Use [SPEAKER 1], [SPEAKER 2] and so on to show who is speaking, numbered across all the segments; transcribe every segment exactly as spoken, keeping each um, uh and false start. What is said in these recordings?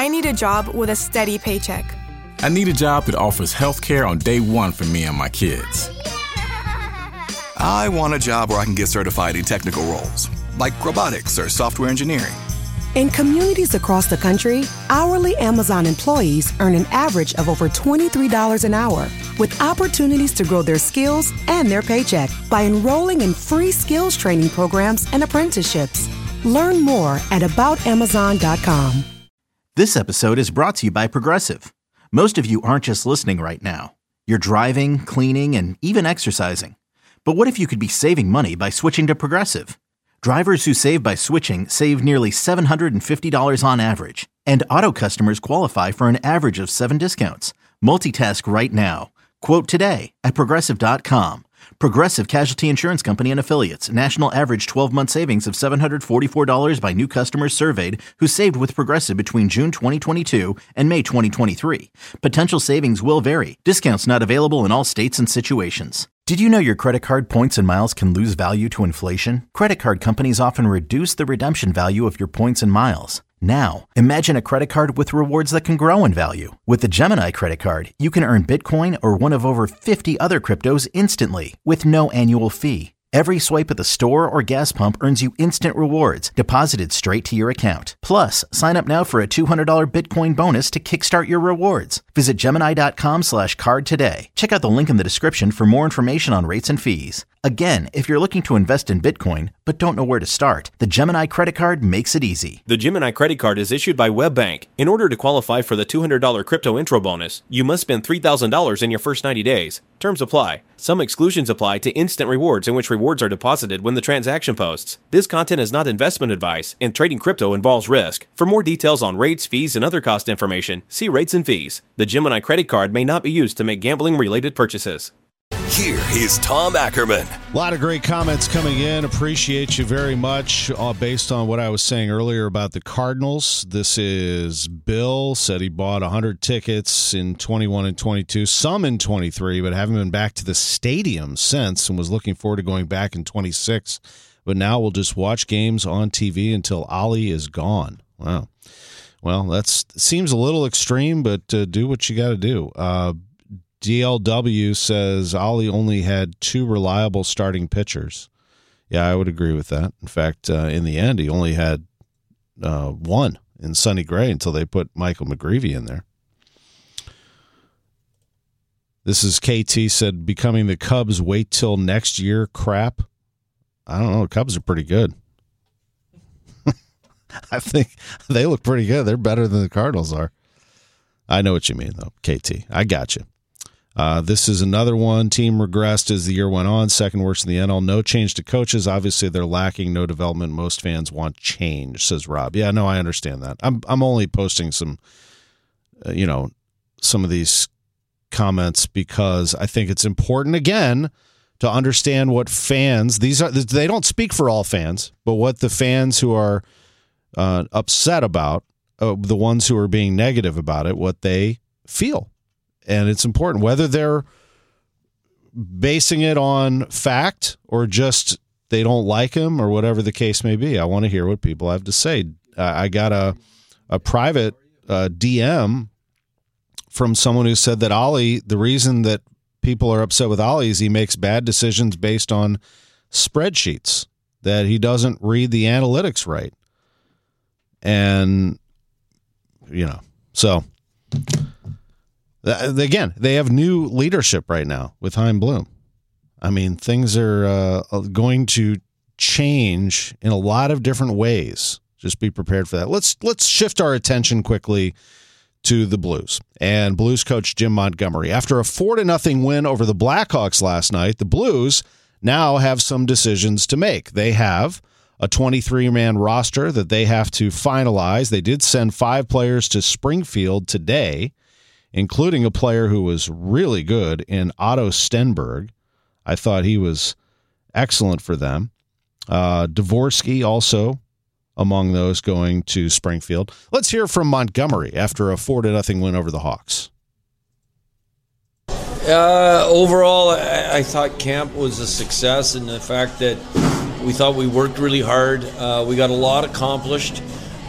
[SPEAKER 1] I need a job with a steady paycheck.
[SPEAKER 2] I need a job that offers health care on day one for me and my kids.
[SPEAKER 3] I want a job where I can get certified in technical roles, like robotics or software engineering.
[SPEAKER 4] In communities across the country, hourly Amazon employees earn an average of over twenty-three dollars an hour, with opportunities to grow their skills and their paycheck by enrolling in free skills training programs and apprenticeships. Learn more at about amazon dot com.
[SPEAKER 5] This episode is brought to you by Progressive. Most of you aren't just listening right now. You're driving, cleaning, and even exercising. But what if you could be saving money by switching to Progressive? Drivers who save by switching save nearly seven hundred fifty dollars on average. And auto customers qualify for an average of seven discounts. Multitask right now. Quote today at progressive dot com. Progressive Casualty Insurance Company and Affiliates. National average twelve-month savings of seven hundred forty-four dollars by new customers surveyed who saved with Progressive between June twenty twenty-two and May twenty twenty-three. Potential savings will vary. Discounts not available in all states and situations. Did you know your credit card points and miles can lose value to inflation? Credit card companies often reduce the redemption value of your points and miles. Now, imagine a credit card with rewards that can grow in value. With the Gemini credit card, you can earn Bitcoin or one of over fifty other cryptos instantly with no annual fee. Every swipe at the store or gas pump earns you instant rewards deposited straight to your account. Plus, sign up now for a two hundred dollars Bitcoin bonus to kickstart your rewards. Visit Gemini dot com slash card today. Check out the link in the description for more information on rates and fees. Again, if you're looking to invest in Bitcoin but don't know where to start, the Gemini credit card makes it easy.
[SPEAKER 6] The Gemini credit card is issued by WebBank. In order to qualify for the two hundred dollars crypto intro bonus, you must spend three thousand dollars in your first ninety days. Terms apply. Some exclusions apply to instant rewards, in which rewards are deposited when the transaction posts. This content is not investment advice, and trading crypto involves risk. For more details on rates, fees, and other cost information, see rates and fees. The Gemini credit card may not be used to make gambling-related purchases.
[SPEAKER 7] Here is Tom Ackerman.
[SPEAKER 8] A lot of great comments coming in. Appreciate you very much. Uh, based on what I was saying earlier about the Cardinals, this is Bill. Said he bought one hundred tickets in twenty-one and twenty-two, some in twenty-three, but haven't been back to the stadium since, and was looking forward to going back in twenty-six. But now we'll just watch games on T V until Ollie is gone. Wow. Well, that seems a little extreme, but uh, do what you got to do. Uh, D L W says Ollie only had two reliable starting pitchers. Yeah, I would agree with that. In fact, uh, in the end, he only had uh, one in Sonny Gray until they put Michael McGreevy in there. This is K T said, becoming the Cubs wait till next year crap. I don't know. The Cubs are pretty good. I think they look pretty good. They're better than the Cardinals are. I know what you mean, though, K T. I got you. Uh, this is another one. Team regressed as the year went on. Second worst in the N L. No change to coaches. Obviously, they're lacking. No development. Most fans want change, says Rob. Yeah, no, I understand that. I'm I'm only posting some, uh, you know, some of these comments because I think it's important, again, to understand what fans, these are, they don't speak for all fans, but what the fans who are uh, upset about, uh, the ones who are being negative about it, what they feel. And it's important, whether they're basing it on fact or just they don't like him or whatever the case may be. I want to hear what people have to say. Uh, I got a a private uh, D M from someone who said that Ollie, the reason that people are upset with Ollie is he makes bad decisions based on spreadsheets, that he doesn't read the analytics right. And, you know, so... Again, they have new leadership right now with Chaim Bloom. I mean, things are uh, going to change in a lot of different ways. Just be prepared for that. Let's let's shift our attention quickly to the Blues and Blues coach Jim Montgomery. After a four to nothing win over the Blackhawks last night, the Blues now have some decisions to make. They have a twenty-three man roster that they have to finalize. They did send five players to Springfield today, including a player who was really good in Otto Stenberg. I thought he was excellent for them. Uh, Dvorsky also among those going to Springfield. Let's hear from Montgomery after a four to nothing win over the Hawks.
[SPEAKER 9] Uh, overall, I, I thought camp was a success in the fact that we thought we worked really hard. Uh, we got a lot accomplished.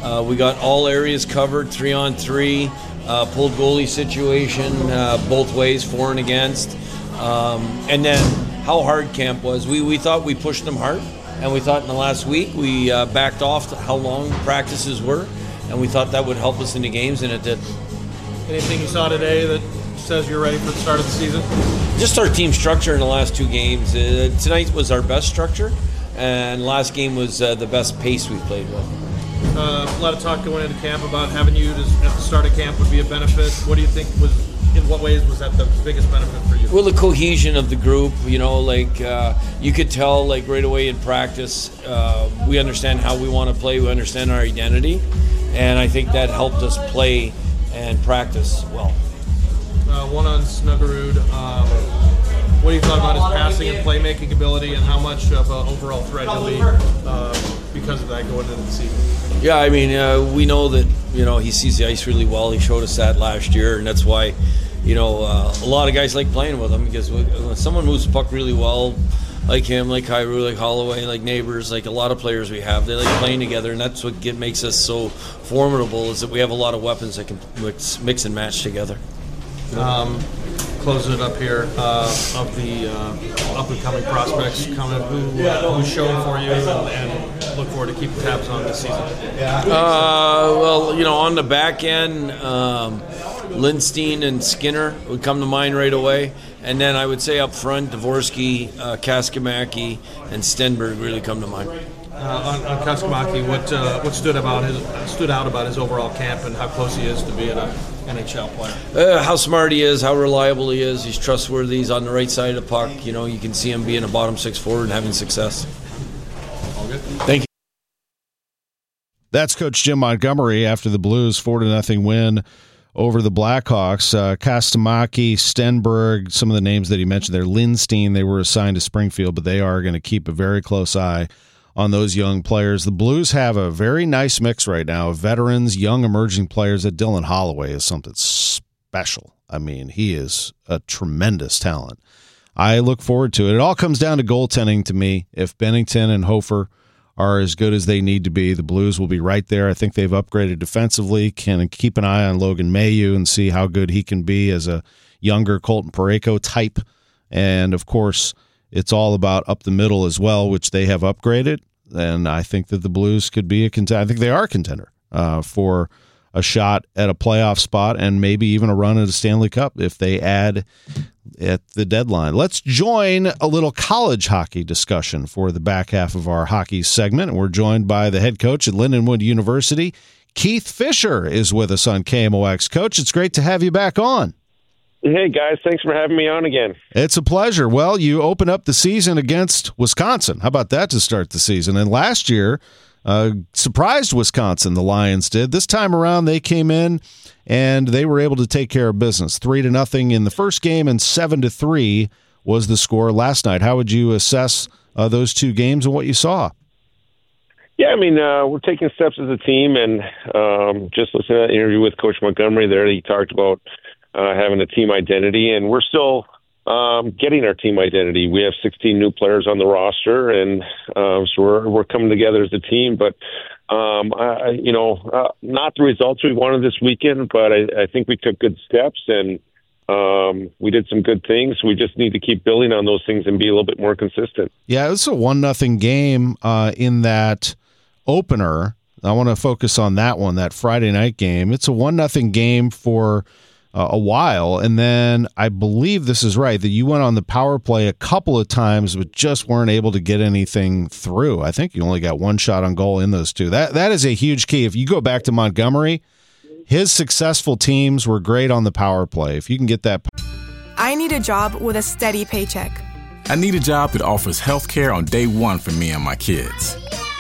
[SPEAKER 9] Uh, we got all areas covered, three on three, uh, pulled goalie situation, uh, both ways, for and against. Um, and then how hard camp was. We, we thought we pushed them hard, and we thought in the last week we uh, backed off how long practices were, and we thought that would help us in the games, and it did.
[SPEAKER 10] Anything you saw today that says you're ready for the start of the season?
[SPEAKER 9] Just our team structure in the last two games. Uh, tonight was our best structure, and last game was uh, the best pace we played with.
[SPEAKER 10] Uh, a lot of talk going into camp about having you to, at the start of camp would be a benefit. What do you think was, in what ways was that the biggest benefit for you?
[SPEAKER 9] Well, the cohesion of the group, you know, like uh, you could tell like right away in practice, uh, we understand how we want to play, we understand our identity, and I think that helped us play and practice well.
[SPEAKER 10] Uh, one on Snuggerud, um, what do you thought about his passing and playmaking ability, and how much of an overall threat he'll be uh, because of that going into the season?
[SPEAKER 9] Yeah, I mean, uh, we know that, you know, he sees the ice really well. He showed us that last year, and that's why, you know, uh, a lot of guys like playing with him, because when someone moves the puck really well, like him, like Kyrou, like Holloway, like Neighbors, like a lot of players we have, they like playing together, and that's what get, makes us so formidable, is that we have a lot of weapons that can mix, mix and match together.
[SPEAKER 10] Um, closing it up here, uh, of the uh, up-and-coming prospects, kind of who, uh, who's showing for you, and, and look forward to keeping tabs on this season.
[SPEAKER 9] Uh, well, you know, on the back end, um, Lindstein and Skinner would come to mind right away. And then I would say up front, Dvorsky, uh, Kaskamaki, and Stenberg really come to mind.
[SPEAKER 10] Uh, on, on Kaskamaki, what uh, what stood about his stood out about his overall camp, and how close he is to being an N H L player?
[SPEAKER 9] Uh, how smart he is, how reliable he is. He's trustworthy. He's on the right side of the puck. You know, you can see him being a bottom six forward and having success.
[SPEAKER 10] All good.
[SPEAKER 9] Thank you.
[SPEAKER 8] That's Coach Jim Montgomery after the Blues four to nothing win over the Blackhawks. Uh, Kastamaki, Stenberg, some of the names that he mentioned there, Lindstein, they were assigned to Springfield, but they are going to keep a very close eye on those young players. The Blues have a very nice mix right now of veterans, young emerging players. That Dylan Holloway is something special. I mean, he is a tremendous talent. I look forward to it. It all comes down to goaltending to me. If Bennington and Hofer are as good as they need to be, the Blues will be right there. I think they've upgraded defensively. Can keep an eye on Logan Mailloux and see how good he can be as a younger Colton Parayko type. And, of course, it's all about up the middle as well, which they have upgraded. And I think that the Blues could be a contender. I think they are a contender uh, for a shot at a playoff spot and maybe even a run at a Stanley Cup if they add at the deadline. Let's join a little college hockey discussion for the back half of our hockey segment. We're joined by the head coach at Lindenwood University. Keith Fisher is with us on K M O X. Coach, it's great to have you back on.
[SPEAKER 11] Hey, guys. Thanks for having me on again.
[SPEAKER 8] It's a pleasure. Well, you open up the season against Wisconsin. How about that to start the season? And last year, uh, surprised Wisconsin, the Lions did. This time around, they came in and they were able to take care of business. Three to nothing in the first game, and seven to three was the score last night. How would you assess uh, those two games and what you saw?
[SPEAKER 11] Yeah, I mean, uh, we're taking steps as a team, and um, just listening to that interview with Coach Montgomery there, he talked about uh, having a team identity, and we're still um, getting our team identity. We have sixteen new players on the roster, and um, so we're we're coming together as a team. But um, I, you know, uh, not the results we wanted this weekend, but I, I think we took good steps, and um, we did some good things. We just need to keep building on those things and be a little bit more consistent. Yeah,
[SPEAKER 8] it was a one nothing game uh, in that opener. I want to focus on that one, that Friday night game. It's a one nothing game for uh, a while, and then I believe this is right, that you went on the power play a couple of times but just weren't able to get anything through. I think you only got one shot on goal in those two. That That is a huge key. If you go back to Montgomery, his successful teams were great on the power play. If you can get that.
[SPEAKER 1] I need a job with a steady paycheck.
[SPEAKER 2] I need a job that offers health care on day one for me and my kids.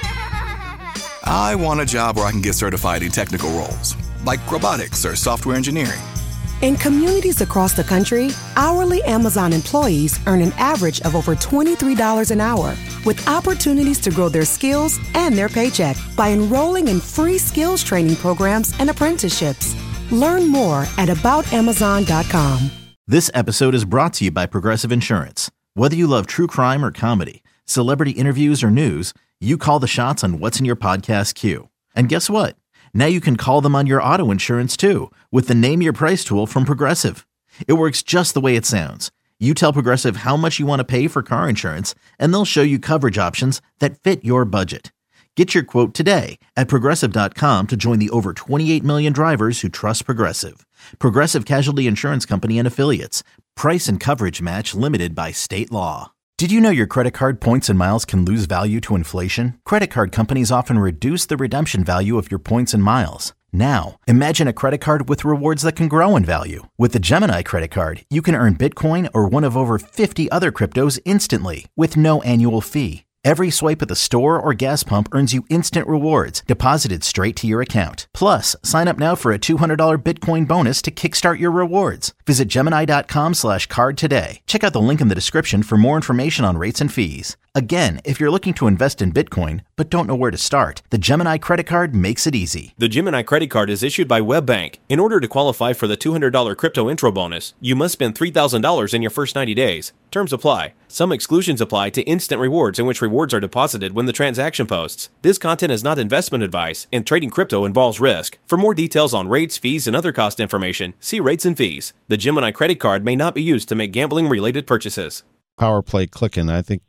[SPEAKER 3] I want a job where I can get certified in technical roles, like robotics or software engineering.
[SPEAKER 4] In communities across the country, hourly Amazon employees earn an average of over twenty-three dollars an hour, with opportunities to grow their skills and their paycheck by enrolling in free skills training programs and apprenticeships. Learn more at about amazon dot com.
[SPEAKER 5] This episode is brought to you by Progressive Insurance. Whether you love true crime or comedy, celebrity interviews or news, you call the shots on what's in your podcast queue. And guess what? Now you can call them on your auto insurance too with the Name Your Price tool from Progressive. It works just the way it sounds. You tell Progressive how much you want to pay for car insurance, and they'll show you coverage options that fit your budget. Get your quote today at Progressive dot com to join the over twenty-eight million drivers who trust Progressive. Progressive Casualty Insurance Company and Affiliates. Price and coverage match limited by state law. Did you know your credit card points and miles can lose value to inflation? Credit card companies often reduce the redemption value of your points and miles. Now, imagine a credit card with rewards that can grow in value. With the Gemini credit card, you can earn Bitcoin or one of over fifty other cryptos instantly with no annual fee. Every swipe at the store or gas pump earns you instant rewards deposited straight to your account. Plus, sign up now for a two hundred dollars Bitcoin bonus to kickstart your rewards. Visit Gemini dot com slash card today. Check out the link in the description for more information on rates and fees. Again, if you're looking to invest in Bitcoin but don't know where to start, the Gemini credit card makes it easy.
[SPEAKER 6] The Gemini credit card is issued by WebBank. In order to qualify for the two hundred dollars crypto intro bonus, you must spend three thousand dollars in your first ninety days. Terms apply. Some exclusions apply to instant rewards, in which rewards are deposited when the transaction posts. This content is not investment advice, and trading crypto involves risk. For more details on rates, fees, and other cost information, see rates and fees. The Gemini credit card may not be used to make gambling-related purchases.
[SPEAKER 8] Power play clicking. I think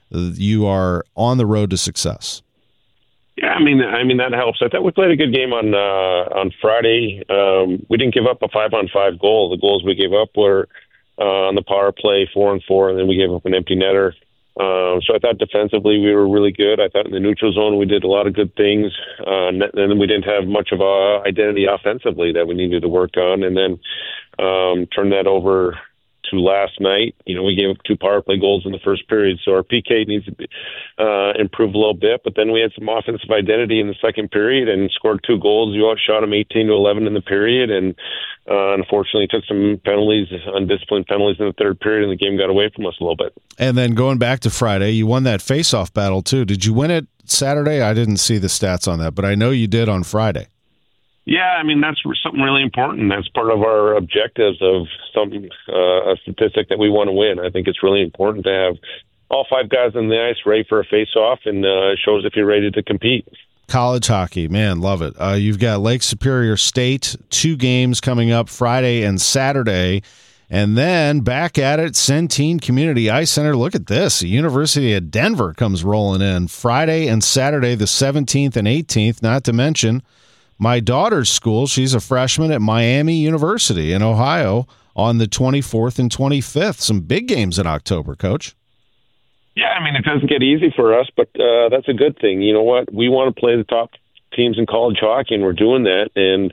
[SPEAKER 8] you are on the road to success.
[SPEAKER 11] Yeah, I mean, I mean that helps. I thought we played a good game on uh, on Friday. Um, we didn't give up a five-on-five goal. The goals we gave up were uh, on the power play, four and four, and then we gave up an empty netter. Um, so I thought defensively we were really good. I thought in the neutral zone we did a lot of good things, uh, and then we didn't have much of a identity offensively that we needed to work on. And then um, turn that over to last night. You know, we gave up two power play goals in the first period, so our P K needs to be, uh, improve a little bit. But then we had some offensive identity in the second period and scored two goals. You outshot them eighteen to eleven in the period, and uh, unfortunately took some penalties, undisciplined penalties in the third period, and the game got away from us a little bit.
[SPEAKER 8] And then going back to Friday, you won that face-off battle too. Did you win it Saturday? I didn't see the stats on that, but I know you did on Friday.
[SPEAKER 11] Yeah, I mean, that's something really important. That's part of our objectives of some uh, a statistic that we want to win. I think it's really important to have all five guys on the ice ready for a face-off, and uh, it shows if you're ready to compete.
[SPEAKER 8] College hockey, man, love it. Uh, you've got Lake Superior State, two games coming up Friday and Saturday, and then back at it, Centene Community Ice Center. Look at this. The University of Denver comes rolling in Friday and Saturday, the seventeenth and eighteenth, not to mention my daughter's school. She's a freshman at Miami University in Ohio on the twenty-fourth and twenty-fifth. Some big games in October, Coach.
[SPEAKER 11] Yeah, I mean, it doesn't get easy for us, but uh, that's a good thing. You know what? We want to play the top teams in college hockey, and we're doing that. And,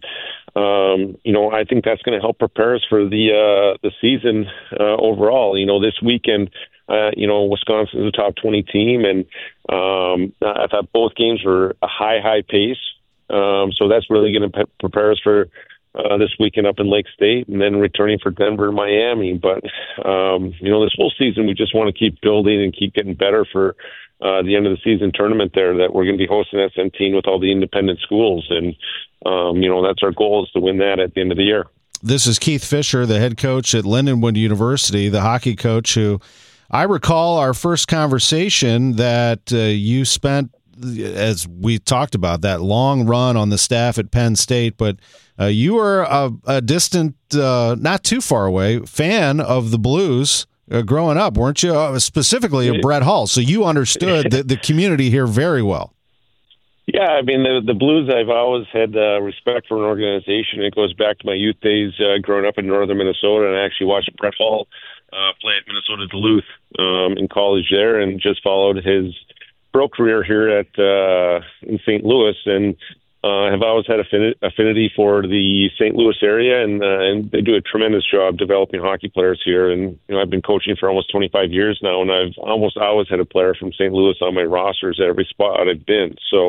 [SPEAKER 11] um, you know, I think that's going to help prepare us for the uh, the season uh, overall. You know, this weekend, uh, you know, Wisconsin is a top twenty team, and um, I thought both games were a high, high pace. Um, so that's really going to pe- prepare us for uh, this weekend up in Lake State, and then returning for Denver and Miami. But, um, you know, this whole season we just want to keep building and keep getting better for uh, the end of the season tournament there that we're going to be hosting at Centene with all the independent schools. And, um, you know, that's our goal, is to win that at the end of the year.
[SPEAKER 8] This is Keith Fisher, the head coach at Lindenwood University, the hockey coach who I recall our first conversation that uh, you spent, as we talked about, that long run on the staff at Penn State, but uh, you were a, a distant, uh, not too far away, fan of the Blues uh, growing up, weren't you? Uh, specifically of Brett Hull, so you understood the, the community here very well.
[SPEAKER 11] Yeah, I mean, the, the Blues, I've always had uh, respect for an organization. It goes back to my youth days uh, growing up in northern Minnesota, and I actually watched Brett Hull uh, play at Minnesota Duluth um, in college there, and just followed his pro career here at uh, in Saint Louis, and uh, have always had affinity for the Saint Louis area, and uh, and they do a tremendous job developing hockey players here. And you know, I've been coaching for almost twenty-five years now, and I've almost always had a player from Saint Louis on my rosters at every spot I've been. So,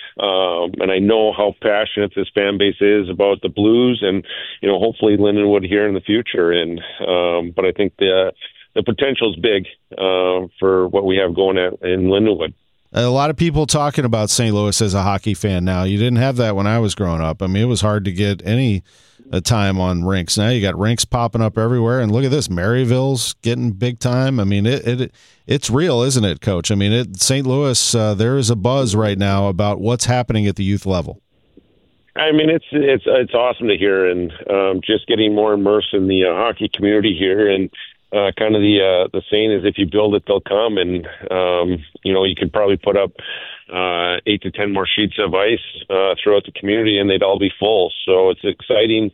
[SPEAKER 11] um, and I know how passionate this fan base is about the Blues, and you know, hopefully Lindenwood here in the future. And um, but I think the the potential is big uh, for what we have going at in Lindenwood.
[SPEAKER 8] A lot of people talking about Saint Louis as a hockey fan now. You didn't have that when I was growing up. I mean, it was hard to get any uh, time on rinks. Now you got rinks popping up everywhere, and look at this, Maryville's getting big time. I mean, it, it it's real, isn't it, Coach? I mean, it, Saint Louis, uh, there is a buzz right now about what's happening at the youth level.
[SPEAKER 11] I mean, it's it's it's awesome to hear, and um, just getting more immersed in the uh, hockey community here, and uh, kind of the uh, the saying is, if you build it, they'll come, and um, you know, you could probably put up uh, eight to ten more sheets of ice uh, throughout the community, and they'd all be full. So it's exciting.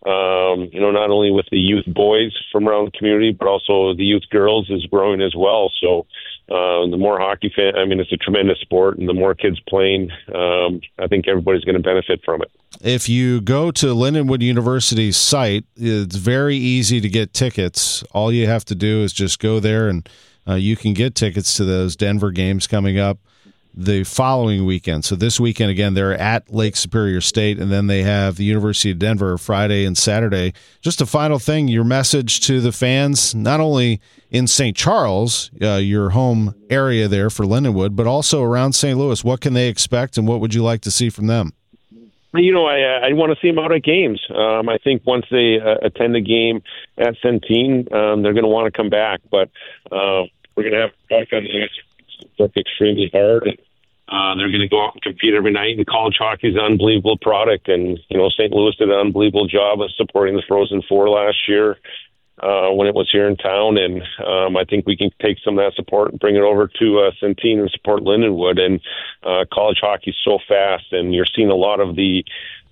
[SPEAKER 11] Um, you know, not only with the youth boys from around the community, but also the youth girls is growing as well. So uh, the more hockey fan, I mean, it's a tremendous sport, and the more kids playing, um, I think everybody's going to benefit from it.
[SPEAKER 8] If you go to Lindenwood University's site, it's very easy to get tickets. All you have to do is just go there, and uh, you can get tickets to those Denver games coming up the following weekend. So this weekend, again, they're at Lake Superior State, and then they have the University of Denver Friday and Saturday. Just a final thing, your message to the fans, not only in Saint Charles, uh, your home area there for Lindenwood, but also around Saint Louis. What can they expect, and what would you like to see from them?
[SPEAKER 11] You know, I I want to see them out at games. Um, I think once they uh, attend a game at Centene, um, they're going to want to come back. But uh, we're going to have back on the work extremely hard, and uh, they're going to go out and compete every night. And college hockey is an unbelievable product, and you know, Saint Louis did an unbelievable job of supporting the Frozen Four last year uh, when it was here in town. And um, I think we can take some of that support and bring it over to uh, Centene and support Lindenwood. And uh, college hockey is so fast, and you're seeing a lot of the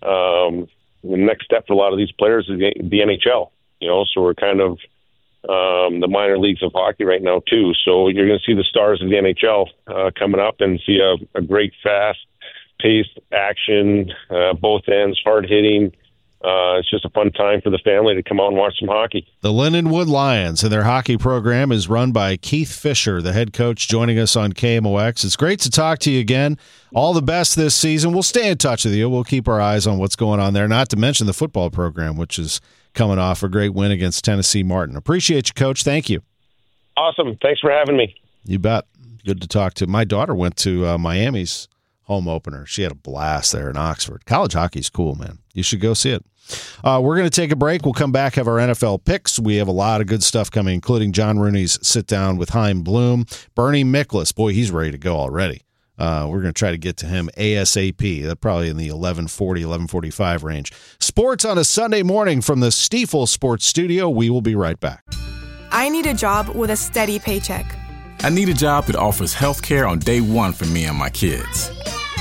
[SPEAKER 11] um, the next step for a lot of these players is the, the N H L. You know, so we're kind of Um, the minor leagues of hockey right now too. So you're going to see the stars of the N H L uh, coming up, and see a, a great fast-paced action, uh, both ends, hard hitting. Uh, it's just a fun time for the family to come out and watch some hockey.
[SPEAKER 8] The Lindenwood Lions and their hockey program is run by Keith Fisher, the head coach, joining us on K M O X. It's great to talk to you again. All the best this season. We'll stay in touch with you. We'll keep our eyes on what's going on there, not to mention the football program, which is coming off a great win against Tennessee Martin. Appreciate you, Coach. Thank you.
[SPEAKER 11] Awesome. Thanks for having me.
[SPEAKER 8] You bet. Good to talk to. My daughter went to uh, Miami's home opener. She had a blast there in Oxford. College hockey's cool, man. You should go see it. Uh, we're going to take a break. We'll come back, have our N F L picks. We have a lot of good stuff coming, including John Rooney's sit-down with Chaim Bloom. Bernie Miklasz, boy, he's ready to go already. Uh, we're going to try to get to him ASAP. That's probably in the eleven forty, eleven forty-five range. Sports on a Sunday morning from the Stiefel Sports Studio. We will be right back.
[SPEAKER 1] I need a job with a steady paycheck.
[SPEAKER 2] I need a job that offers health care on day one for me and my kids.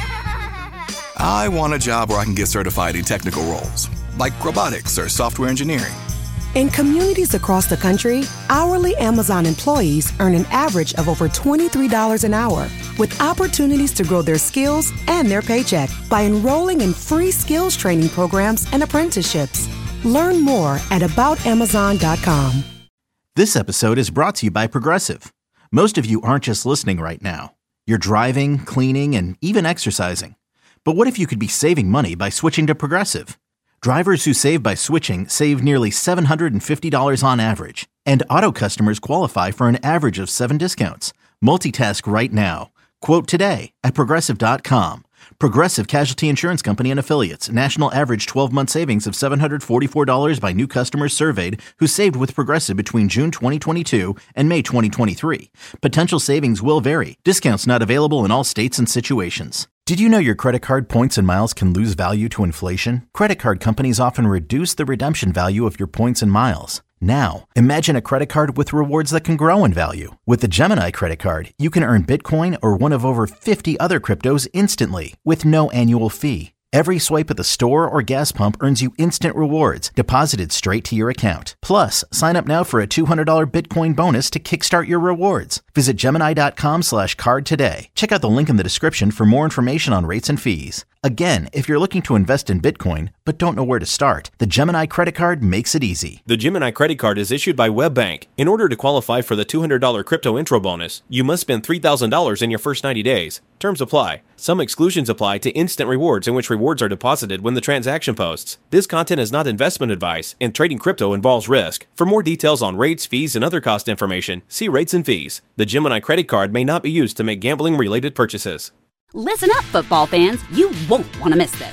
[SPEAKER 3] I want a job where I can get certified in technical roles, like robotics or software engineering.
[SPEAKER 4] In communities across the country, hourly Amazon employees earn an average of over twenty-three dollars an hour, with opportunities to grow their skills and their paycheck by enrolling in free skills training programs and apprenticeships. Learn more at about amazon dot com.
[SPEAKER 5] This episode is brought to you by Progressive. Most of you aren't just listening right now. You're driving, cleaning, and even exercising. But what if you could be saving money by switching to Progressive? Drivers who save by switching save nearly seven hundred fifty dollars on average, and auto customers qualify for an average of seven discounts. Multitask right now. Quote today at Progressive dot com. Progressive Casualty Insurance Company and Affiliates. National average twelve-month savings of seven hundred forty-four dollars by new customers surveyed who saved with Progressive between June twenty twenty-two and May twenty twenty-three. Potential savings will vary. Discounts not available in all states and situations. Did you know your credit card points and miles can lose value to inflation? Credit card companies often reduce the redemption value of your points and miles. Now, imagine a credit card with rewards that can grow in value. With the Gemini credit card, you can earn Bitcoin or one of over fifty other cryptos instantly with no annual fee. Every swipe at the store or gas pump earns you instant rewards deposited straight to your account. Plus, sign up now for a two hundred dollars Bitcoin bonus to kickstart your rewards. Visit Gemini.com slash card today. Check out the link in the description for more information on rates and fees. Again, if you're looking to invest in Bitcoin but don't know where to start, the Gemini credit card makes it easy.
[SPEAKER 6] The Gemini credit card is issued by WebBank. In order to qualify for the two hundred dollars crypto intro bonus, you must spend three thousand dollars in your first ninety days. Terms apply. Some exclusions apply to instant rewards, in which rewards are deposited when the transaction posts. This content is not investment advice, and trading crypto involves risk. For more details on rates, fees, and other cost information, see rates and fees. The Gemini credit card may not be used to make gambling-related purchases.
[SPEAKER 12] Listen up, football fans. You won't want to miss this.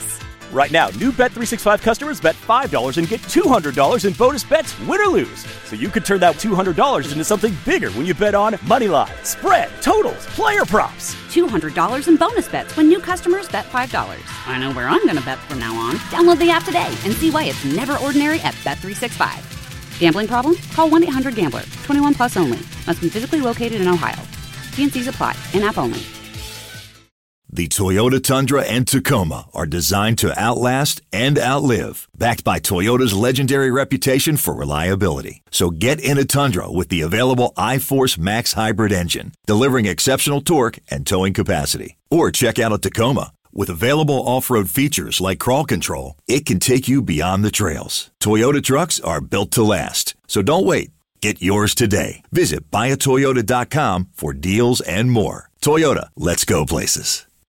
[SPEAKER 12] Right now, new Bet three sixty-five customers bet five dollars and get two hundred dollars in bonus bets, win or lose. So you could turn that two hundred dollars into something bigger when you bet on money line, spread, totals, player props.
[SPEAKER 13] two hundred dollars in bonus bets when new customers bet five dollars. I know where I'm going to bet from now on. Download the app today and see why it's never ordinary at Bet three sixty-five. Gambling problem? Call one eight hundred gambler. twenty-one plus only. Must be physically located in Ohio. T and C's apply. In-app only.
[SPEAKER 14] The Toyota Tundra and Tacoma are designed to outlast and outlive, backed by Toyota's legendary reputation for reliability. So get in a Tundra with the available iForce Max hybrid engine, delivering exceptional torque and towing capacity. Or check out a Tacoma. With available off-road features like crawl control, it can take you beyond the trails. Toyota trucks are built to last. So don't wait. Get yours today. Visit buy a toyota dot com for deals and more. Toyota, let's go places.